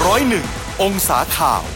101 องศาข่าว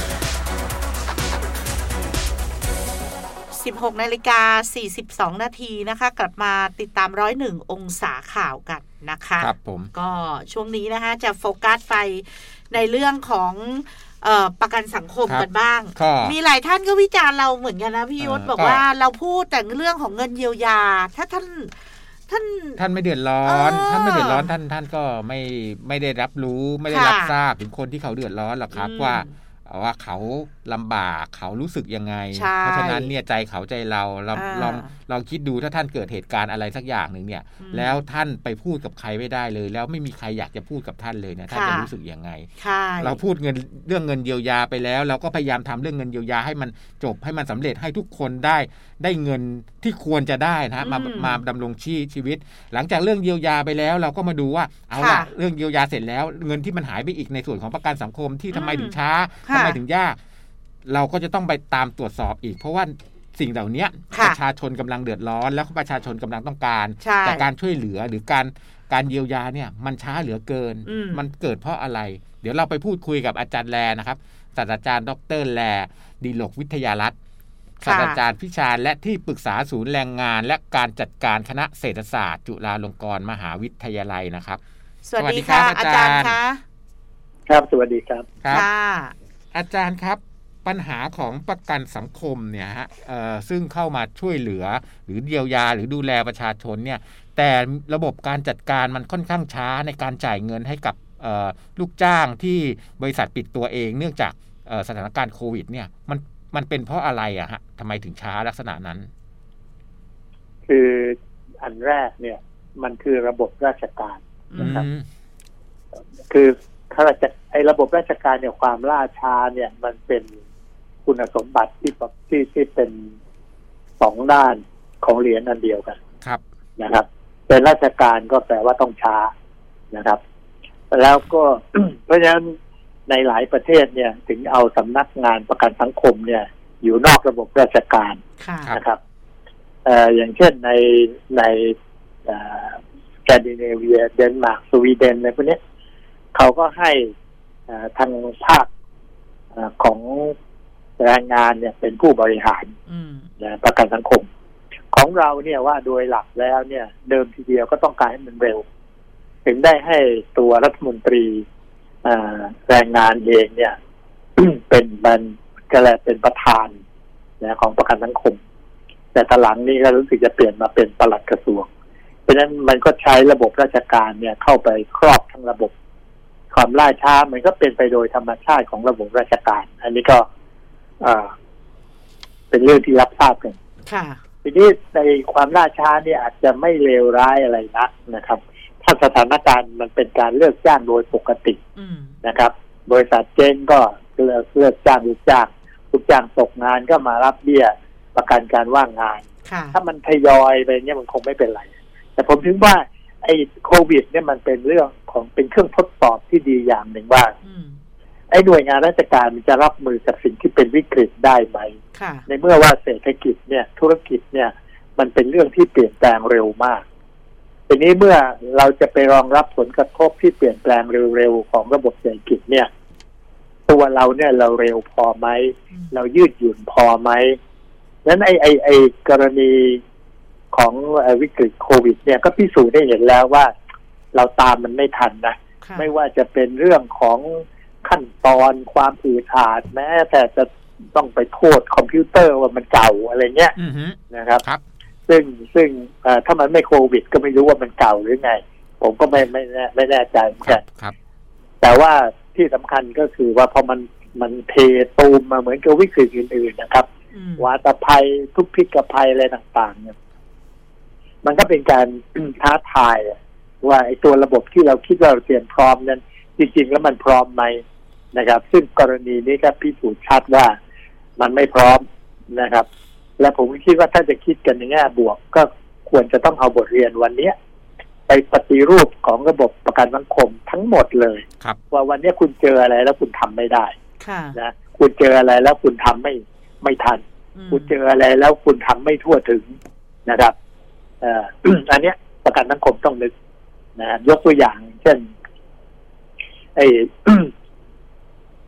16:42 น.นะคะกลับมาติดตาม101องศาข่าวกันนะคะครับผมก็ช่วงนี้นะคะจะโฟกัสไปในเรื่องของประกันสังคมกันบ้างมีหลายท่านก็วิจารณ์เราเหมือนกันนะพี่ยศบอกว่าเราพูดแต่เรื่องของเงินเยียวยาถ้าท่านไม่เดือดร้อนท่านไม่เดือดร้อนท่านก็ไม่ได้รับรู้ไม่ได้รับทราบถึงคนที่เขาเดือดร้อนหรอกครับว่าเขาลำบากเขารู้สึกยังไงเพราะฉะนั้นเนี่ยใจเขาใจเราลองคิดดูถ้าท่านเกิดเหตุการณ์อะไรสักอย่างหนึ่งเนี่ยแล้วท่านไปพูดกับใครไม่ได้เลยแล้วไม่มีใครอยากจะพูดกับท่านเลยเนี่ยท่านจะรู้สึกยังไงเราพูดเรื่องเงินเยียวยาไปแล้วเราก็พยายามทำเรื่องเงินเยียวยาให้มันจบให้มันสำเร็จให้ทุกคนได้เงินที่ควรจะได้นะมาดำรงชีวิตหลังจากเรื่องเยียวยาไปแล้วเราก็มาดูว่าเอาล่ะเรื่องเยียวยาเสร็จแล้วเงินที่มันหายไปอีกในส่วนของประกันสังคมที่ทำไมถึงช้าทำไมถึงยากเราก็จะต้องไปตามตรวจสอบอีกเพราะว่าสิ่งเหล่านี้ประชาชนกำลังเดือดร้อนแล้วประชาชนกำลังต้องการแต่การช่วยเหลือหรือการเยียวยาเนี่ยมันช้าเหลือเกินมันเกิดเพราะอะไรเดี๋ยวเราไปพูดคุยกับอาจารย์แลนะครับศาสตราจารย์ดร.แลดิลกวิทยารัตน์ศาสตราจารย์พิชาและที่ปรึกษาศูนย์แรงงานและการจัดการคณะเศรษฐศาสตร์จุฬาลงกรณ์มหาวิทยาลัยนะครับสวัสดีค่ะอาจารย์คะครับสวัสดีครับค่ะอาจารย์ครับปัญหาของประกันสังคมเนี่ยฮะซึ่งเข้ามาช่วยเหลือหรือเยียวยาหรือดูแลประชาชนเนี่ยแต่ระบบการจัดการมันค่อนข้างช้าในการจ่ายเงินให้กับลูกจ้างที่บริษัทปิดตัวเองเนื่องจากสถานการณ์โควิดเนี่ยมันเป็นเพราะอะไรอะฮะทำไมถึงช้าลักษณะนั้นคืออันแรกเนี่ยมันคือระบบราชการนะครับคือข้าราชการระบบราชการเนี่ยความล่าช้าเนี่ยมันเป็นคุณสมบัติที่เป็นสองด้านของเหรียญอันเดียวกันครับนะครับเป็นราชการก็แปลว่าต้องช้านะครับแล้วก็ เพราะฉะนั้นในหลายประเทศเนี่ยถึงเอาสำนักงานประกันสังคมเนี่ยอยู่นอกระบบราชการนะครับอย่างเช่นในสแกนดิเนเวียเดนมาร์กสวีเดนอะไรพวกนี้เขาก็ให้ทางภาคของแรงงานเนี่ยเป็นผู้บริหารประกันสังคมของเราเนี่ยว่าโดยหลักแล้วเนี่ยเดิมทีเดียวก็ต้องการให้มันเร็วถึงได้ให้ตัวรัฐมนตรีแรงงานเองเนี่ย เป็นประธานนะของประกันสังคมแต่ตอนหลังนี้ก็รู้สึกจะเปลี่ยนมาเป็นปลัดกระทรวงเพราะฉะนั้นมันก็ใช้ระบบราชการเนี่ยเข้าไปครอบทั้งระบบความล่าช้ามันก็เป็นไปโดยธรรมชาติของระบบราชการอันนี้ก็เป็นเรื่องที่รับทราบกันทีนี้ในความล่าช้าเนี่ยอาจจะไม่เลวร้ายอะไรนักนะครับถ้าสถานการณ์มันเป็นการเลิกจ้างโดยปกตินะครับบริษัทเจ๊งก็เลิกจ้างลูกจ้างตกงานก็มารับเบี้ยประกันการว่างงานถ้ามันทยอยไปเนี่ยมันคงไม่เป็นไรแต่ผมถึงว่าไอ้โควิดเนี่ยมันเป็นเรื่องของเป็นเครื่องทดสอบที่ดีอย่างหนึ่งว่าไอ้หน่วยงานราชการมันจะรับมือกับสิ่งที่เป็นวิกฤตได้ไหมในเมื่อว่าเศรษฐกิจเนี่ยธุรกิจเนี่ยมันเป็นเรื่องที่เปลี่ยนแปลงเร็วมากทีนี้เมื่อเราจะไปรองรับผลกระทบที่เปลี่ยนแปลงเร็วๆของระบบเศรษฐกิจเนี่ยตัวเราเนี่ยเราเร็วพอไหมเรายืดหยุ่นพอไหมนั้นไอ้กรณีของวิกฤตโควิดเนี่ยก็พิสูจน์ได้เห็นแล้วว่าเราตามมันไม่ทันนะไม่ว่าจะเป็นเรื่องของขั้นตอนความอืดอาดแม้แต่จะต้องไปโทษคอมพิวเตอร์ว่ามันเก่าอะไรเงี้ยนะครับซึ่งถ้ามันไม่โควิดก็ไม่รู้ว่ามันเก่าหรือไงผมก็ไม่แน่ใจเหมือนกันแต่ว่าที่สำคัญก็คือว่าพอมันเทตูมมาเหมือนกับวิกฤตอื่นๆนะครับวาตภัยทุกพิกภัยอะไรต่างๆเนี่ยมันก็เป็นการท้าทายว่าไอ้ตัวระบบที่เราคิดว่าเราเตรียมพร้อมนั้นจริงๆแล้วมันพร้อมไหมนะครับซึ่งกรณีนี้ก็พิสูจน์ชัดว่ามันไม่พร้อมนะครับและผมคิดว่าถ้าจะคิดกันในแง่บวกก็ควรจะต้องเอาบทเรียนวันนี้ไปปฏิรูปของระบบประกันสังคมทั้งหมดเลยว่าวันนี้คุณเจออะไรแล้วคุณทำไม่ได้นะคุณเจออะไรแล้วคุณทำไม่ทันคุณเจออะไรแล้วคุณทำไม่ทั่วถึงนะครับอันเนี้ยประกันสังคมต้องนึกนะยกตัวอย่างเช่นไอ้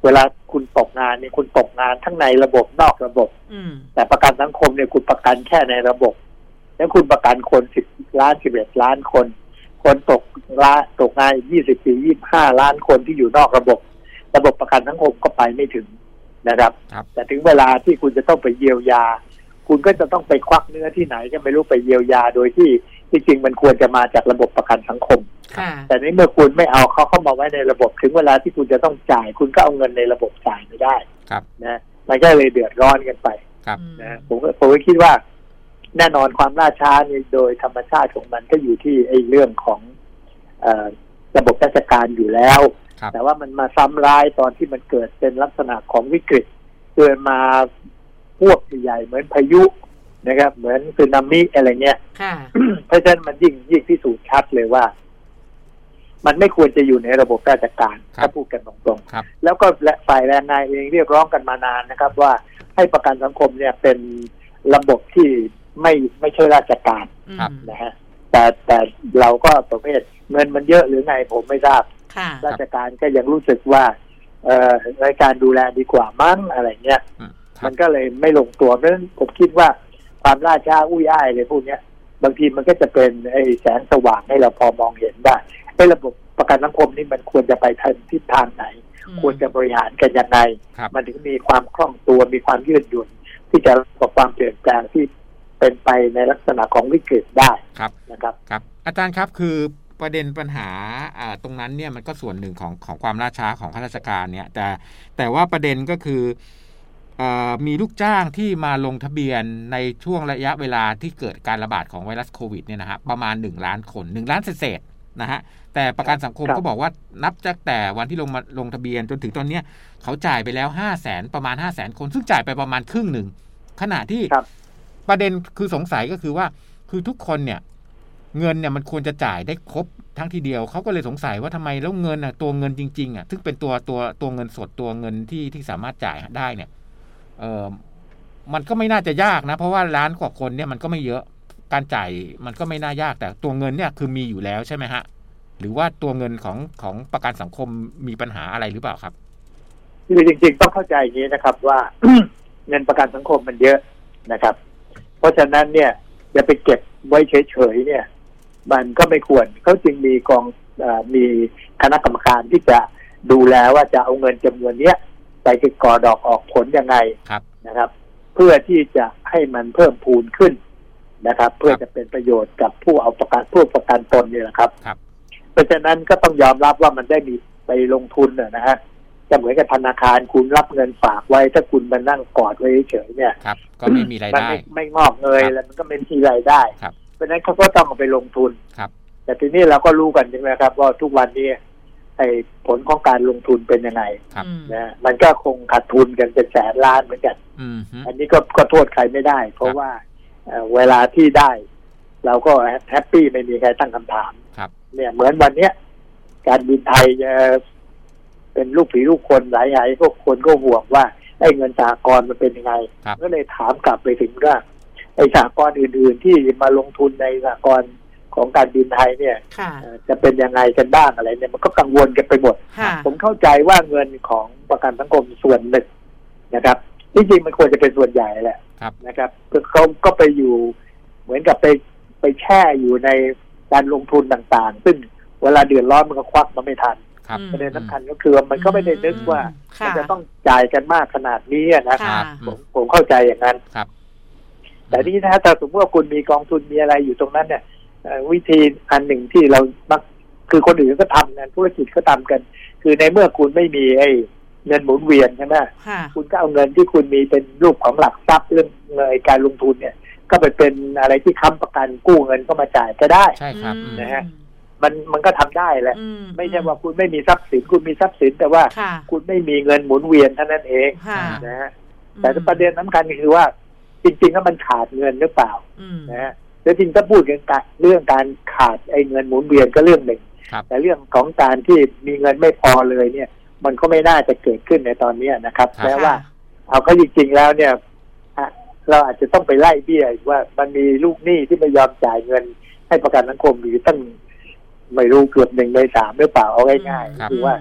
เวลาคุณตกงานเนี่ยคุณตกงานทั้งในระบบนอกระบบแต่ประกันสังคมเนี่ยคุณประกันแค่ในระบบแล้วคุณประกันคน10 ล้าน11 ล้านคนตกงาน20 ปี25 ล้านคนที่อยู่นอกระบบประกันสังคมก็ไปไม่ถึงนะครับแต่ถึงเวลาที่คุณจะต้องไปเยียวยาคุณก็จะต้องไปควักเนื้อที่ไหนก็ไม่รู้ไปเยียวยาโดยที่จริงๆมันควรจะมาจากระบบประกันสังคมแต่นี้เมื่อคุณไม่เอาเขาเข้ามาไว้ในระบบถึงเวลาที่คุณจะต้องจ่ายคุณก็เอาเงินในระบบจ่ายไม่ได้นะมันก็เลยเดือดร้อนกันไปนะผมก็คิดว่าแน่นอนความล่าช้านี่โดยธรรมชาติของมันก็อยู่ที่ไอ้เรื่องของระบบราชการอยู่แล้วแต่ว่ามันมาซ้ำร้ายตอนที่มันเกิดเป็นลักษณะของวิกฤตเกิดมาพวกใหญ่เหมือนพายุนะครับเหมือนสึนามิอะไรเงี้ยเพราะฉะนั้นมันยิ่งพิสูจน์ชัดเลยว่ามันไม่ควรจะอยู่ในระบบราชการถ้าพูดกันตรงๆแล้วก็ฝ่ายแรงงานเองเรียกร้องกันมานานนะครับว่าให้ประกันสังคมเนี่ยเป็นระบบที่ไม่ใช่ราชการนะฮะแต่เราก็ประเภทเงินมันเยอะหรือไงผมไม่ทราบราชการก็ยังรู้สึกว่ารายการดูแลดีกว่ามั้งอะไรเงี้ยมันก็เลยไม่ลงตัวเพราะฉะนั้นผมคิดว่าความล่าช้าอุ้ยอ้ายเลยพวกนี้บางทีมันก็จะเป็นไอ้แสงสว่างให้เราพอมองเห็นได้ไอ้ระบบประกันสังคมนี่มันควรจะไปทิศทางไหนควรจะบริหารกันยังไงมันถึงมีความคล่องตัวมีความยืดหยุ่นที่จะรับกับความเปลี่ยนแปลงที่เป็นไปในลักษณะของวิกฤตได้นะครับครับอาจารย์ครับคือประเด็นปัญหาตรงนั้นเนี่ยมันก็ส่วนหนึ่งของความล่าช้าของข้าราชการเนี่ยแต่ว่าประเด็นก็คือมีลูกจ้างที่มาลงทะเบียนในช่วงระยะเวลาที่เกิดการระบาดของไวรัสโควิดเนี่ยนะฮะประมาณ1 ล้านคน1 ล้านเศษนะฮะแต่ประกันสังคมก็บอกว่านับจากแต่วันที่ลงทะเบียนจนถึงตอนนี้เขาจ่ายไปแล้ว500,000ประมาณ500,000 คนซึ่งจ่ายไปประมาณครึ่งหนึ่งขณะที่ประเด็นคือสงสัยก็คือว่าคือทุกคนเนี่ยเงินเนี่ยมันควรจะจ่ายได้ครบทั้งทีเดียวเขาก็เลยสงสัยว่าทำไมแล้วเงินตัวเงินจริงๆซึ่งเป็นตัวเงินสดตัวเงินที่สามารถจ่ายได้เนี่ยมันก็ไม่น่าจะยากนะเพราะว่าล้านกว่าคนเนี่ยมันก็ไม่เยอะการจ่ายมันก็ไม่น่ายากแต่ตัวเงินเนี่ยคือมีอยู่แล้วใช่ไหมฮะหรือว่าตัวเงินของประกันสังคมมีปัญหาอะไรหรือเปล่าครับคือจริงๆต้องเข้าใจอย่างนี้นะครับว่า เงินประกันสังคมมันเยอะนะครับเพราะฉะนั้นเนี่ยอย่าไปเก็บไว้เฉยๆเนี่ยมันก็ไม่ควรเขาจึงมีคณะกรรมการที่จะดูแลว่าจะเอาเงินจำนวนนี้ไปก่อดอกออกผลยังไงนะครับเพื่อที่จะให้มันเพิ่มพูนขึ้นนะครับเพื่อจะเป็นประโยชน์กับผู้ประกันตนนี่แหละครับเพราะฉะนั้นก็ต้องยอมรับว่ามันได้มีไปลงทุนนะฮะจะเหมือนกับธนาคารคุณรับเงินฝากไว้ถ้าคุณมานั่งกอดไว้เฉยๆเนี่ยก็ไม่มีรายได้ไม่งอกเงยแล้วมันก็ไม่มีรายได้เพราะฉะนั้นเขาก็ต้องเอาไปลงทุนแต่ทีนี้เราก็รู้กันใช่ไหมครับว่าทุกวันนี้ไอ้ผลของการลงทุนเป็นยังไงนะมันก็คงขาดทุนกันเป็นแสนล้านเหมือนกันอันนี้ก็โทษใครไม่ได้เพราะว่าเวลาที่ได้เราก็แฮปปี้ไม่มีใครตั้งคำถามเนี่ยเหมือนวันเนี้ยการบินไทยจะเป็นลูกผีลูกคนหลายๆพวกคนก็ห่วงว่าไอ้เงินสหกรณ์มันเป็นยังไงก็เลยถามกลับไปถึงว่าไอ้สหกรณ์อื่นๆที่มาลงทุนในสหกรณ์ของการบินไทยเนี่ยจะเป็นยังไงกันบ้างอะไรเนี่ยมันก็กังวลกันไปหมดผมเข้าใจว่าเงินของประกันสังคมส่วนหนึ่งนะครับจริงๆมันควรจะเป็นส่วนใหญ่แหละนะครับเขาก็ไปอยู่เหมือนกับไปแช่อยู่ในการลงทุนต่างๆซึ่งเวลาเดือดร้อนมันก็ควักมาไม่ทันประเด็นสำคัญก็คือมันก็ไม่ได้นึกว่ามันจะต้องจ่ายกันมากขนาดนี้นะครับผมเข้าใจอย่างนั้นแต่นี่ถ้าสมมติว่าคุณมีกองทุนมีอะไรอยู่ตรงนั้นเนี่ยวิธีอันหนึ่งที่เรามักคือคนอื่นก็ทำกันธุรกิจก็ทำกันคือในเมื่อคุณไม่มีไอ้เงินหมุนเวียนใช่ไหมคุณก็เอาเงินที่คุณมีเป็นรูปของหลักทรัพย์เรื่องเงินการลงทุนเนี่ยก็ไปเป็นอะไรที่ค้ำประกันกู้เงินเข้ามาจ่ายก็ได้ใช่ครับนะฮะมันก็ทำได้แหละไม่ใช่ว่าคุณไม่มีทรัพย์สินคุณมีทรัพย์สินแต่ว่าคุณไม่มีเงินหมุนเวียนเท่านั้นเองนะฮะแต่ประเด็นสำคัญคือว่าจริงๆแล้วมันขาดเงินหรือเปล่านะฮะแล้วจริงถ้าพูดเรื่องการขาดไอ้เงินหมุนเวียนก็เรื่องหนึ่งแต่เรื่องของการที่มีเงินไม่พอเลยเนี่ยมันก็ไม่น่าจะเกิดขึ้นในตอนนี้นะครับแม้ว่าเอาเข้าจริงๆแล้วเนี่ยเราอาจจะต้องไปไล่เบี้ยว่ามันมีลูกหนี้ที่ไม่ยอมจ่ายเงินให้ประกันสังคมอยู่ตั้งไม่รู้เกือบ1 ใน 3หรือเปล่าเอาง่ายๆคือว่า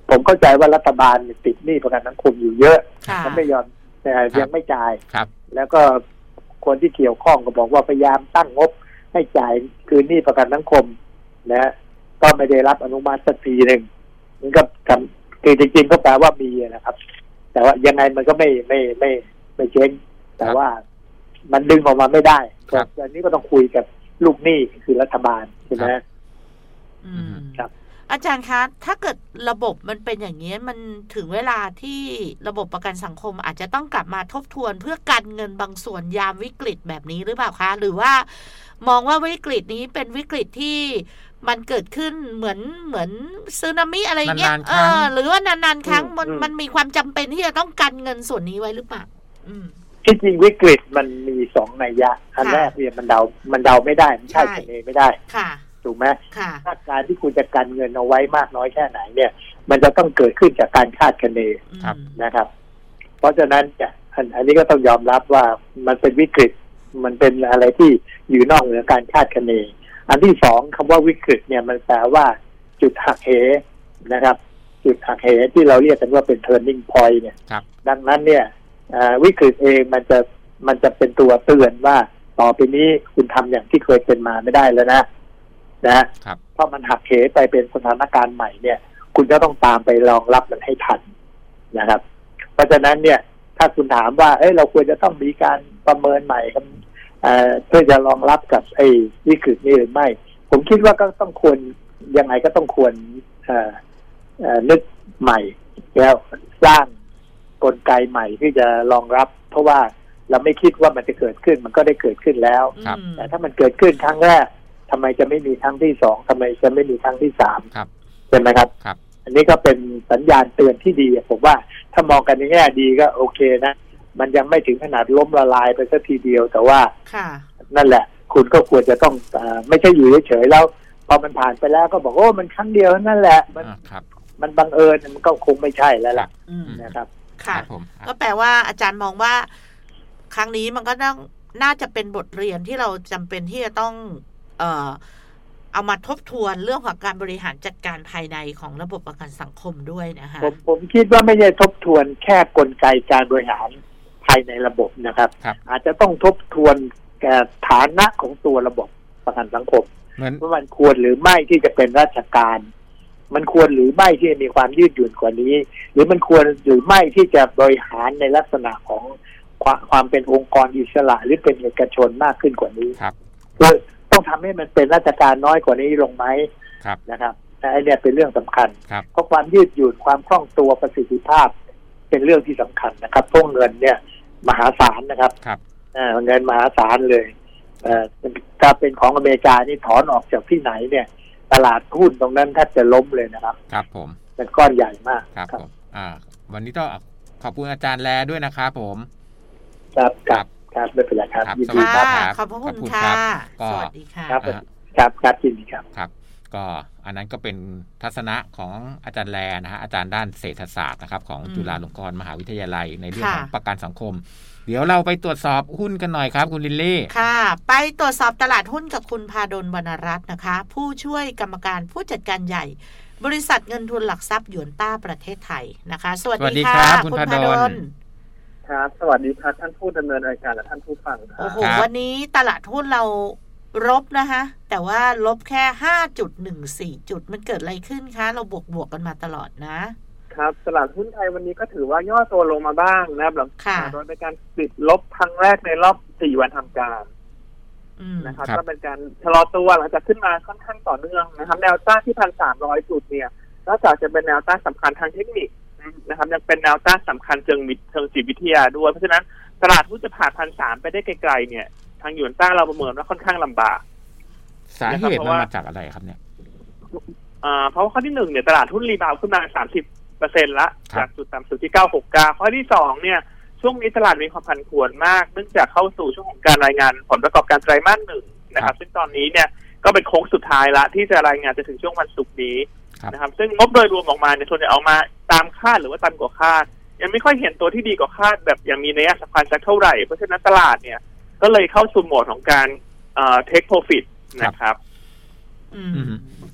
ผมเข้าใจว่ารัฐบาลติดหนี้ประกันสังคมอยู่เยอะเขาไม่ยอมยังไม่จ่ายแล้วก็คนที่เกี่ยวข้องก็บอกว่าพยายามตั้งงบให้จ่ายคืนหนี้ประกันสังคมนะก็ไม่ได้รับอนุมัติสักทีนึงมันก็คือจริงๆก็แปลว่ามีนะครับแต่ว่ายังไงมันก็ไม่เจ๊งแต่ว่ามันดึงออกมาไม่ได้อันนี้ก็ต้องคุยกับลูกหนี้คือรัฐบาลใช่ไหมครับอาจารย์คะถ้าเกิดระบบมันเป็นอย่างนี้มันถึงเวลาที่ระบบประกันสังคมอาจจะต้องกลับมาทบทวนเพื่อกันเงินบางส่วนยามวิกฤตแบบนี้หรือเปล่าคะหรือว่ามองว่าวิกฤตนี้เป็นวิกฤตที่มันเกิดขึ้นเหมือนสึนามิอะไรเงี้ยหรือว่านานๆครั้งมันมีความจำเป็นที่จะต้องกันเงินส่วนนี้ไว้หรือเปล่าที่จริงวิกฤตมันมี2 นัยยะอันแรกเนี่ยมันเดาไม่ได้มันคาดคะเนไม่ได้ถูกไหมถ้าการที่คุณจะกันเงินเอาไว้มากน้อยแค่ไหนเนี่ยมันจะต้องเกิดขึ้นจากการคาดคะเนนะครับเพราะฉะนั้นเนี่ยอันนี้ก็ต้องยอมรับว่ามันเป็นวิกฤตมันเป็นอะไรที่อยู่นอกเหนือการคาดคะเนอันที่2คำว่าวิกฤตเนี่ยมันแปลว่าจุดหักเหนะครับจุดหักเหที่เราเรียกกันว่าเป็น turning point เนี่ยดังนั้นเนี่ยวิกฤตเองมันจะเป็นตัวเตือนว่าต่อไปนี้คุณทำอย่างที่เคยเป็นมาไม่ได้แล้วนะเพราะมันหักเหไปเป็นสถานการณ์ใหม่เนี่ยคุณก็ต้องตามไปรองรับมันให้ทันนะครับเพราะฉะนั้นเนี่ยถ้าคุณถามว่าเราควรจะต้องมีการประเมินใหม่เพื่อจะรองรับกับไอ้วิกฤตนี้หรือไม่ผมคิดว่าก็ต้องควรยังไงก็ต้องควรนึกใหม่แล้วสร้างกลไกใหม่ที่จะรองรับเพราะว่าเราไม่คิดว่ามันจะเกิดขึ้นมันก็ได้เกิดขึ้นแล้วแต่ถ้ามันเกิดขึ้นครั้งแรกทำไมจะไม่มีครั้งที่2ทำไมจะไม่มีครั้งที่3ใช่ไหมครับอันนี้ก็เป็นสัญญาณเตือนที่ดีผมว่าถ้ามองกันในแง่ดีก็โอเคนะมันยังไม่ถึงขนาดล้มละลายไปสักทีเดียวแต่ว่านั่นแหละคุณก็ควรจะต้องไม่ใช่อยู่เฉยๆแล้วพอมันผ่านไปแล้วก็บอกโอ้มันครั้งเดียวนั่นแหละมันบังเอิญมันก็คงไม่ใช่แล้วล่ะนะครับค่ะก็แปลว่าอาจารย์มองว่าครั้งนี้มันก็น่าจะเป็นบทเรียนที่เราจำเป็นที่จะต้องเอามาทบทวนเรื่องของการบริหารจัดการภายในของระบบประกันสังคมด้วยนะคะผมคิดว่าไม่ใช่ทบทวนแค่กลไกการบริหารภายในระบบนะครับอาจจะต้องทบทวนฐานะของตัวระบบประกันสังคมว่ามันควรหรือไม่ที่จะเป็นราชการมันควรหรือไม่ที่จะมีความยืดหยุ่นกว่านี้หรือมันควรหรือไม่ที่จะบริหารในลักษณะของความเป็นองค์กรอิสระหรือเป็นเอกชนมากขึ้นกว่านี้ต้องทำให้มันเป็นราชการน้อยกว่านี้ลงไหมนะครับแต่อันนี้เป็นเรื่องสำคัญเพราะความยืดหยุ่นความคล่องตัวประสิทธิภาพเป็นเรื่องที่สำคัญนะครับพวกเงินเนี่ยมหาศาลนะครับเงินมหาศาลเลยถ้าเป็นของอเมริกานี่ถอนออกจากที่ไหนเนี่ยตลาดหุ้นตรงนั้นแทบจะล้มเลยนะครับครับผมเป็นก้อนใหญ่มากครับผมวันนี้ต้องขอบคุณอาจารย์แลด้วยนะครับผมครับไม่เป็นไรครับยินดีครับขอบคุณค่ะสวัสดีค่ะครับยินดีครับครับก็อันนั้นก็เป็นทัศนะของอาจารย์แลนะฮะอาจารย์ด้านเศรษฐศาสตร์นะครับของจุฬาลงกรณ์มหาวิทยาลัยในเรื่องของประกันสังคมเดี๋ยวเราไปตรวจสอบหุ้นกันหน่อยครับคุณลิลลี่ค่ะไปตรวจสอบตลาดหุ้นกับคุณพาดลวรรณรัตน์นะคะผู้ช่วยกรรมการผู้จัดการใหญ่บริษัทเงินทุนหลักทรัพย์หยวนต้าประเทศไทยนะคะสวัสดีค่ะคุณพาดลครับสวัสดีครับท่านผู้ดำเนินรายการและท่านผู้ฟังครับโอ้โหวันนี้ตลาดหุ้นเราลบนะคะแต่ว่าลบแค่ 5.14 จุดมันเกิดอะไรขึ้นคะเราบวกกันมาตลอดนะครับตลาดหุ้นไทยวันนี้ก็ถือว่าย่อตัวลงมาบ้างนะครับหลังจากโดยเป็นการปิดลบครั้งแรกในรอบ4วันทำการนะครับก็เป็นการชะลอตัวหลังจากขึ้นมาค่อนข้างต่อเนื่องนะครับแนวต้านที่ 1,300 จุดเนี่ยนอกจากจะเป็นแนวต้านสำคัญทางเทคนิคนะครับยังเป็นแนวต้านสำคัญเชิงจิตวิทยาด้วยเพราะฉะนั้นตลาดหุ้นจะผ่าน 1,300 ไปได้ไกลๆเนี่ยทางหยวนต้าเราประเมินว่าค่อนข้างลำบากสาเหตุมันมาจากอะไรครับเนี่ยเพราะว่าข้อที่1เนี่ยตลาดหุ้นรีบาวขึ้นมา 30% ละจากจุดต่ำสุดที่969ข้อที่2เนี่ยช่วงนี้ตลาดมีความผันผวนมากเนื่องจากเข้าสู่ช่วงของการรายงานผลประกอบการไตรมาส1นะครับซึ่งตอนนี้เนี่ยก็เป็นโค้งสุดท้ายละที่จะรายงานจะถึงช่วงวันศุกร์นี้นะครับซึ่งงบโดยรวมออกมาเนี่ยส่วนใหญ่ออกมาตามคาดหรือว่าต่ำกว่าคาดยังไม่ค่อยเห็นตัวที่ดีกว่าคาดแบบอย่างมีนัยสำคัญสักเท่าไหร่เพราะฉะนั้นตลาดเนี่ยก็เลยเข้าสู่โหมดของการtake profit นะครับ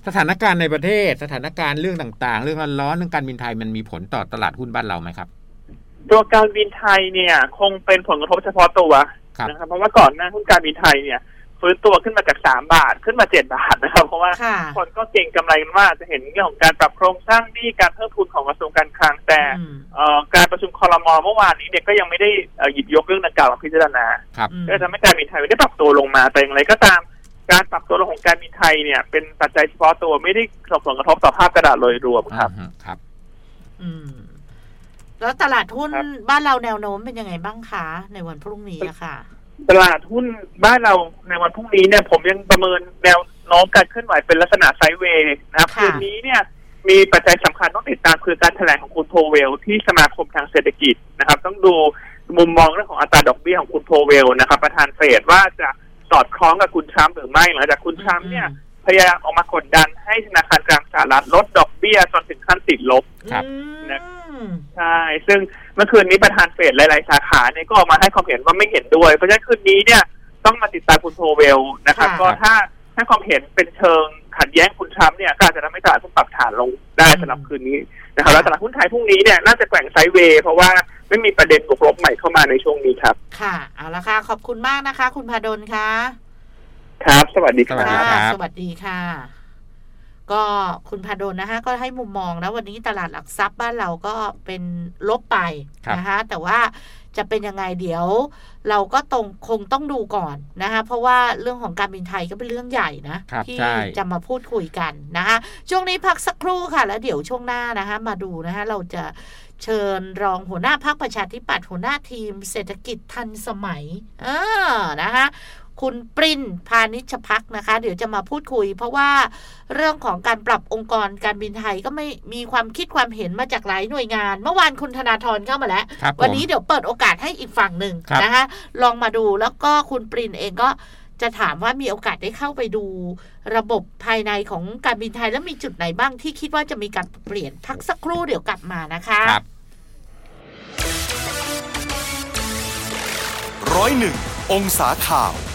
สถานการณ์ในประเทศสถานการณ์เรื่องต่างๆเรื่องร้อนๆเรื่องการบินไทยมันมีผลต่อตลาดหุ้นบ้านเราไหมครับตัวการบินไทยเนี่ยคงเป็นผลกระทบเฉพาะตัวนะครับเพราะว่าก่อนหน้าหุ้นการบินไทยเนี่ยฟื้นตัวขึ้นมาจาก3 บาทขึ้นมา7 บาทนะครับเพราะว่าคนก็เก็งกำไรกันว่าจะเห็นเรื่องของการปรับโครงสร้างหนี้การเพิ่มทุนของกระทรวงการคลังแต่การประชุมครม.เมื่อวานนี้เนี่ยก็ยังไม่ได้หยิบยกเรื่องดังกล่าวมาพิจารณาก็ทำให้การบินไทยไม่ได้ปรับตัวลงมาแต่อย่างไรก็ตามการปรับตัวลงของการบินไทยเนี่ยเป็นปัจจัยเฉพาะตัวไม่ได้ส่งผลกระทบต่อภาพตลาดโดยรวมครับแล้วตลาดหุ้นบ้านเราแนวโน้มเป็นยังไงบ้างคะในวันพรุ่งนี้ค่ะตลาดหุ้นบ้านเราในวันพรุ่งนี้เนี่ยผมยังประเมินแนวโน้มการเคลื่อนไหวเป็นลักษณะไซด์เวย์นะครับคืนนี้เนี่ยมีปัจจัยสำคัญต้องติดตามคือการแถลงของคุณโพเวลที่สมาคมทางเศรษฐกิจนะครับต้องดูมุมมองเรื่องของอัตราดอกเบี้ยของคุณโพเวลนะครับประธานเฟดว่าจะสอดคล้องกับคุณทรัมป์หรือไม่หลังจากคุณทรัมป์เนี่ยพยายามออกมากดดันให้ธนาคารกลางสหรัฐลดดอกเบี้ยจนถึงขั้นติดลบนะใช่ซึ่งเมื่อคืนนี้ประธานเฟดหลายๆสาขาเนี่ยก็ออกมาให้ความเห็นว่าไม่เห็นด้วยเพราะฉะนั้นคืนนี้เนี่ยต้องมาติดตามคุณโพเวลนะครับก็ถ้าความเห็นเป็นเชิงขัดแย้งคุณทรัมป์เนี่ยก็อาจจะทำให้ตลาดหุ้นปรับฐานลงได้สำหรับคืนนี้นะครับแล้วตลาดหุ้นไทยพรุ่งนี้เนี่ยน่าจะแกว่งไซด์เวย์เพราะว่าไม่มีประเด็นบวกลบใหม่เข้ามาในช่วงนี้ครับค่ะเอาละค่ะขอบคุณมากนะคะคุณพาดลค่ะครับสวัสดีครับสวัสดีค่ะก็คุณพาดลนะคะก็ให้มุมมองนะวันนี้ตลาดหลักทรัพย์บ้านเราก็เป็นลบไปนะคะแต่ว่าจะเป็นยังไงเดี๋ยวเราก็คงต้องดูก่อนนะคะเพราะว่าเรื่องของการบินไทยก็เป็นเรื่องใหญ่นะที่จะมาพูดคุยกันนะคะช่วงนี้พักสักครู่ค่ะแล้วเดี๋ยวช่วงหน้านะคะมาดูนะคะเราจะเชิญรองหัวหน้าพรรคประชาธิปัตย์หัวหน้าทีมเศรษฐกิจทันสมัยนะคะคุณปริ้นพานิชภักนะคะเดี๋ยวจะมาพูดคุยเพราะว่าเรื่องของการปรับองค์กรการบินไทยก็ไม่มีความคิดความเห็นมาจากหลายหน่วยงานเมื่อวานคุณธนาธรเข้ามาแล้ววันนี้เดี๋ยวเปิดโอกาสให้อีกฝั่งหนึ่งนะคะลองมาดูแล้วก็คุณปริ้นเองก็จะถามว่ามีโอกาสได้เข้าไปดูระบบภายในของการบินไทยแล้วมีจุดไหนบ้างที่คิดว่าจะมีการเปลี่ยนพักสักครู่เดี๋ยวกลับมานะคะ 101 องศาข่าว